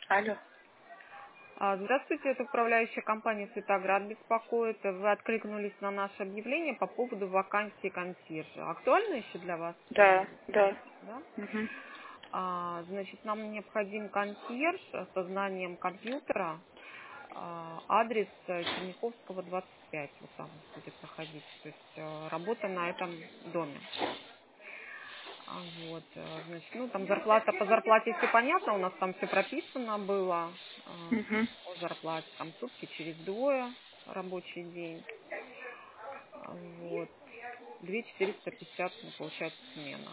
Алло. Здравствуйте, это управляющая компания «Светоград» беспокоит. Вы откликнулись на наше объявление по поводу вакансии консьержа. Актуально еще для вас? Да, да. Да? Угу. Значит, нам необходим консьерж со знанием компьютера. Адрес Черняховского, 25. Вот там будет проходить. То есть работа на этом доме. Значит, там зарплата, по зарплате все понятно, у нас там все прописано было, Угу. о зарплате, там сутки через двое, рабочий день, 2450, получается, смена.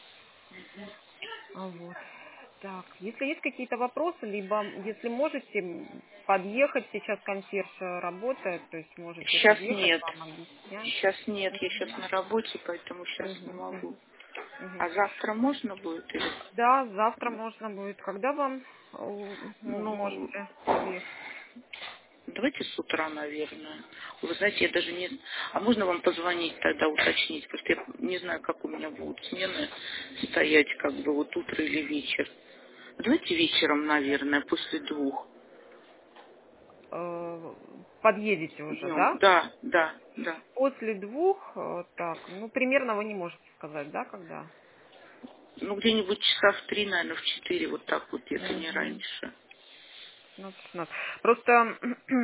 Так, если есть какие-то вопросы, либо, если можете подъехать, сейчас консьерж работает, то есть можете Сейчас подъехать, нет. вам объяснять. Сейчас нет. Я сейчас на работе, поэтому сейчас не Мгм, могу. мгм, мгм. А завтра можно будет? Или... Да, завтра можно будет. Когда вам Ну, можете подъехать? давайте с утра, наверное. Вы знаете, я даже не... А можно вам позвонить тогда, уточнить? Просто я не знаю, как у меня будут смены стоять, как бы вот утро или вечер. Давайте вечером, наверное, после 2. Подъедете уже, Днем. да? Да, да, да. После 2, так, примерно вы не можете сказать, да, когда? Ну, где-нибудь часа в 3, наверное, в 4, вот так вот, если не Угу. раньше. 15. Просто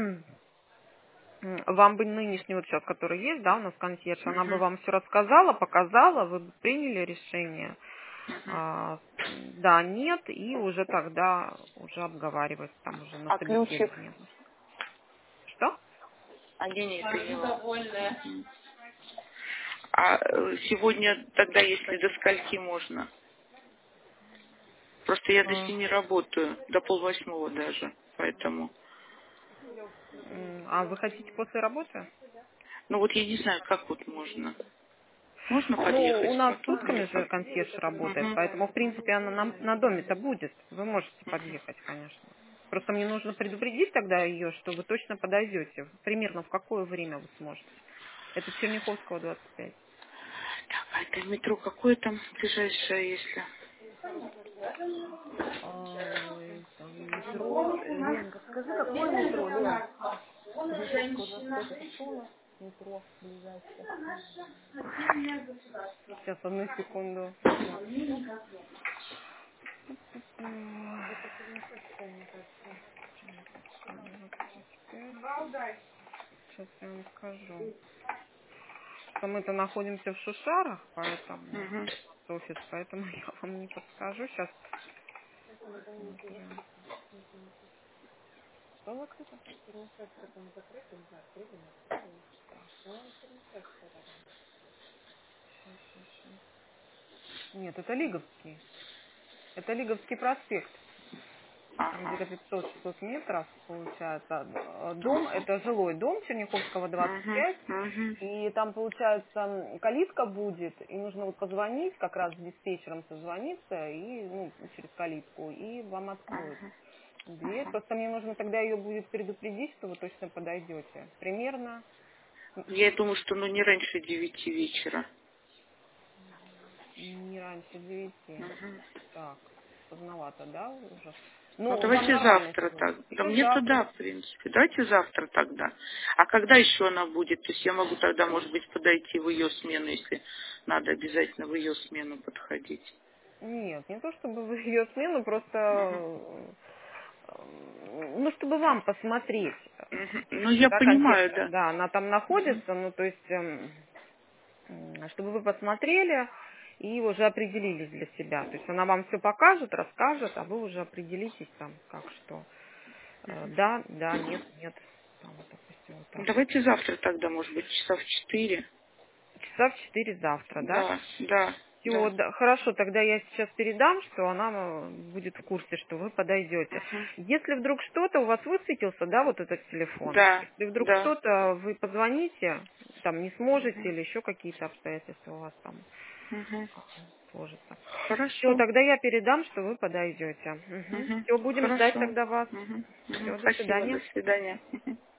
вам бы нынешний вот сейчас, который есть, да, у нас консьерж, она бы Мгм, вам все рассказала, показала, вы бы приняли решение. мгм. Да, нет, и уже тогда уже обговаривать там уже на А ключик? собеседовании. Что? А где не поняла? Мгм. А сегодня тогда, если до скольки можно? Просто я до А, 7 работаю, до 7:30 даже, поэтому. а вы хотите после работы? Ну вот я не знаю, как вот можно. Можно Ну, у подъехать нас потом или сутками же как? консьерж работает, Мгм, поэтому, в принципе, она на доме-то будет. Вы можете мгм. подъехать, конечно. Просто мне нужно предупредить тогда ее, что вы точно подойдете. Примерно в какое время вы сможете. Это Черняховского, 25. Так, а это метро какое там ближайшее, если? Ой, там метро. Лен, подскажи, какое метро, Лен? Черняховского, 25, это что у нас? Метро ближайшее. Сейчас, одну секунду. Так. Черняховская, 25. Сейчас я вам скажу. Что мы-то находимся в Шушарах, поэтому Мгм. офис, поэтому я вам не подскажу. Сейчас смотрю. Что закрыто? Сейчас. Нет, это Лиговский. Это Лиговский проспект. Там Ага. где-то 500-600 метров получается. Дом, это жилой дом Черняховского, Мгм, 25. мгм, И там, получается, калитка будет, и нужно вот позвонить, как раз с диспетчером созвониться, и, через калитку, и вам откроют мгм, дверь. мгм. Просто мне нужно тогда ее будет предупредить, что вы точно подойдете. Примерно Я думаю, что ну не раньше 9 вечера. не раньше 9. Мгм. Так, поздновато, да, уже? Ну, Ну, вам давайте нормально завтра сегодня? так. Да Или мне-то завтра? да, в принципе. Давайте завтра тогда. А когда еще она будет? То есть я могу тогда, может быть, подойти в ее смену, если надо обязательно в ее смену подходить. Нет, не то чтобы в ее смену, просто, Мгм. чтобы вам посмотреть. Мгм. Ну, я Да, понимаю, консьержка, да. да, она там Мгм. находится, то есть, чтобы вы посмотрели и уже определились для себя. То есть она вам все покажет, расскажет, а вы уже определитесь там, как что. Да, да, нет, нет. Там, допустим, вот так. Давайте завтра тогда, может быть, часа в 4. Часа в 4 завтра, да? Да, да, Все, да. да, хорошо, тогда я сейчас передам, что она будет в курсе, что вы подойдете. Мгм. Если вдруг что-то у вас высветился, да, вот этот телефон, Да, если вдруг да. что-то, вы позвоните, там не сможете Мгм. или еще какие-то обстоятельства у вас там Мгм. сложатся. Все, Хорошо. тогда я передам, что вы подойдете. Мгм. Все, будем ждать Хорошо. тогда вас. Мгм. Мгм. Все, до Спасибо, до свидания. свидания. Мгм.